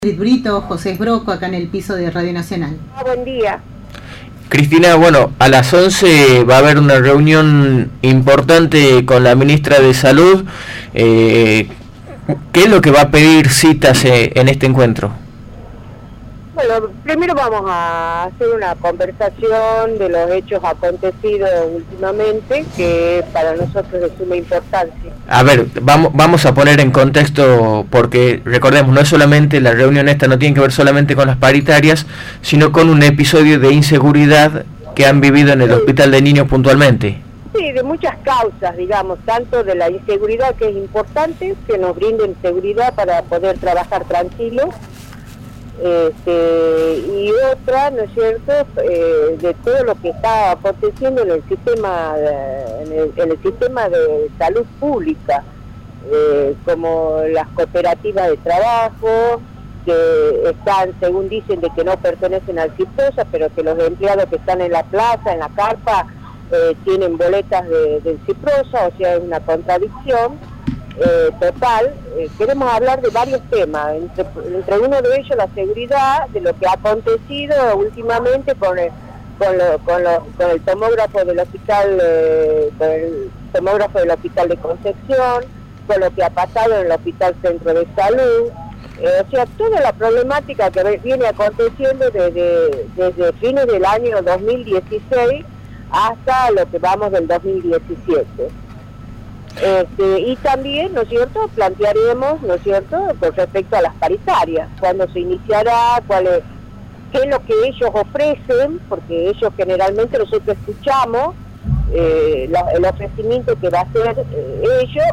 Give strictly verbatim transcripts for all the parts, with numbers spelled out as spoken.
Brito, José Broco, acá en el piso de Radio Nacional. Ah, buen día. Cristina, bueno, a las once va a haber una reunión importante con la ministra de Salud. Eh, ¿Qué es lo que va a pedir citas eh, en este encuentro? Bueno, primero vamos a hacer una conversación de los hechos acontecidos últimamente, que para nosotros es de suma importancia. A ver, vamos, vamos a poner en contexto, porque recordemos, no es solamente la reunión esta, no tiene que ver solamente con las paritarias, sino con un episodio de inseguridad que han vivido en el sí. Hospital de Niños puntualmente. Sí, de muchas causas, digamos, tanto de la inseguridad, que es importante, que nos brinden seguridad para poder trabajar tranquilos, Este, y otra, ¿no es cierto?, eh, de todo lo que está aconteciendo en el sistema de, en, el, en el sistema de salud pública, eh, como las cooperativas de trabajo, que están, según dicen, de que no pertenecen al CIPROSA, pero que los empleados que están en la plaza, en la carpa, eh, tienen boletas de, del CIPROSA, o sea, es una contradicción. Eh, total, eh, queremos hablar de varios temas, entre, entre uno de ellos la seguridad, de lo que ha acontecido últimamente con el, con, lo, con, lo, con el tomógrafo del hospital, eh, con el tomógrafo del hospital de Concepción, con lo que ha pasado en el Hospital Centro de Salud, eh, o sea, toda la problemática que viene aconteciendo desde, desde fines del año dos mil dieciséis hasta lo que vamos del dos mil diecisiete. Este, y también, ¿no es cierto?, plantearemos, ¿no es cierto?, con respecto a las paritarias, cuándo se iniciará, cuál es, qué es lo que ellos ofrecen, porque ellos generalmente nosotros escuchamos eh, la, el ofrecimiento que va a hacer eh, ellos,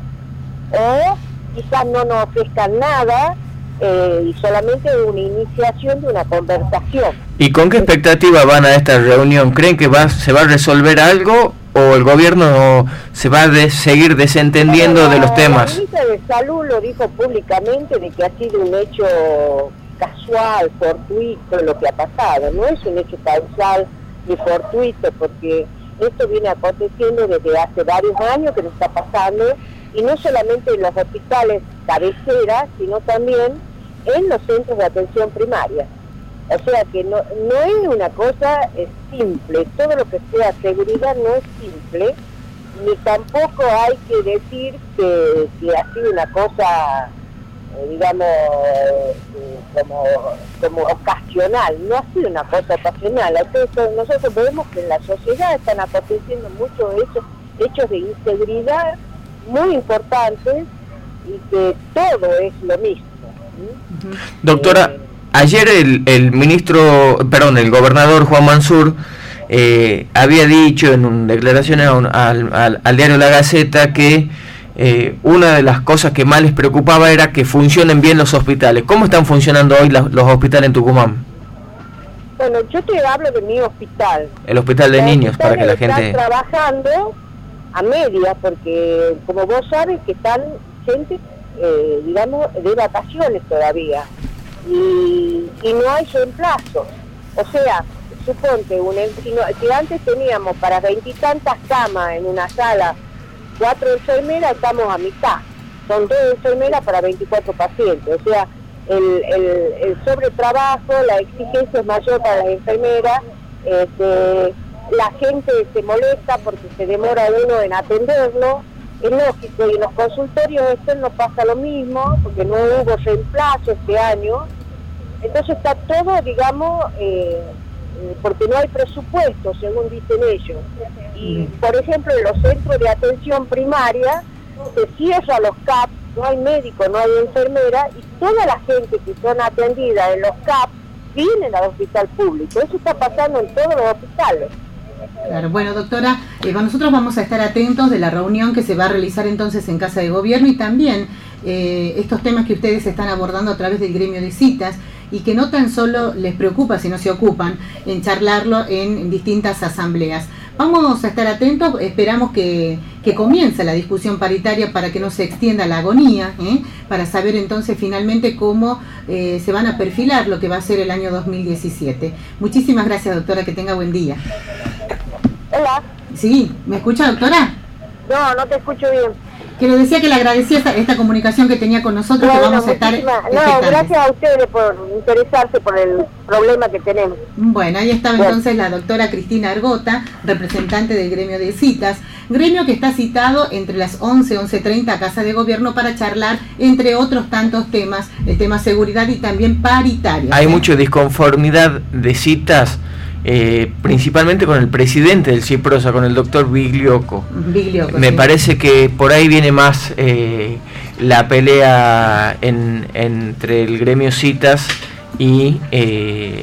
o quizás no nos ofrezcan nada eh, y solamente una iniciación de una conversación. ¿Y con qué expectativa van a esta reunión? ¿Creen que va, se va a resolver algo o el gobierno se va a de seguir desentendiendo bueno, de los temas? La ministra de Salud lo dijo públicamente de que ha sido un hecho casual, fortuito lo que ha pasado. No es un hecho causal ni fortuito, porque esto viene aconteciendo desde hace varios años que nos está pasando, y no solamente en los hospitales cabeceras, sino también en los centros de atención primaria. O sea que no, no es una cosa eh, simple, todo lo que sea seguridad no es simple, ni tampoco hay que decir que, que ha sido una cosa, eh, digamos, eh, como, como ocasional, no ha sido una cosa ocasional. Entonces nosotros vemos que en la sociedad están aconteciendo muchos hechos, hechos de inseguridad muy importantes y que todo es lo mismo. ¿sí? Doctora, eh, ayer el, el ministro, perdón, el gobernador Juan Mansur eh, había dicho en una declaración al, al, al diario La Gaceta que eh, una de las cosas que más les preocupaba era que funcionen bien los hospitales. ¿Cómo están funcionando hoy los, los hospitales en Tucumán? Bueno, yo te hablo de mi hospital. El hospital de niños, para que la gente... Están trabajando a media, porque como vos sabes que están gente, eh, digamos, de vacaciones todavía. Y, y no hay reemplazos. O sea, suponte, un, si, no, si antes teníamos para veintitantas camas en una sala, cuatro enfermeras, estamos a mitad. Son dos enfermeras para veinticuatro pacientes. O sea, el, el, el sobretrabajo, la exigencia es mayor para las enfermeras, este, la gente se molesta porque se demora uno en atenderlo. Es lógico, y en los consultorios externos pasa lo mismo, porque no hubo reemplazo este año. Entonces está todo, digamos, eh, porque no hay presupuesto, según dicen ellos. Y, por ejemplo, en los centros de atención primaria se cierran los C A P, no hay médico, no hay enfermera, y toda la gente que son atendidas en los C A P vienen al hospital público. Eso está pasando en todos los hospitales. Claro, bueno, doctora, eh, nosotros vamos a estar atentos de la reunión que se va a realizar entonces en Casa de Gobierno, y también eh, estos temas que ustedes están abordando a través del gremio de citas, y que no tan solo les preocupa, sino se ocupan en charlarlo en, en distintas asambleas. Vamos a estar atentos, esperamos que, que comience la discusión paritaria para que no se extienda la agonía, ¿eh? para saber entonces finalmente cómo eh, se van a perfilar lo que va a ser el año dos mil diecisiete. Muchísimas gracias, doctora, que tenga buen día. Hola. Sí, ¿me escucha, doctora? No, no te escucho bien. Que le decía que le agradecía esta, esta comunicación que tenía con nosotros, bueno, que vamos a estar... No, gracias a ustedes por interesarse por el problema que tenemos. Bueno, ahí estaba bueno. entonces la doctora Cristina Argota, representante del gremio de citas, gremio que está citado entre las once, once treinta a Casa de Gobierno para charlar, entre otros tantos temas, el tema seguridad y también paritario. Hay ¿eh? mucha disconformidad de citas, Eh, principalmente con el presidente del CIPROSA, con el doctor Biglioco. Biglioco Me sí. parece que por ahí viene más eh, la pelea en, entre el gremio citas y eh,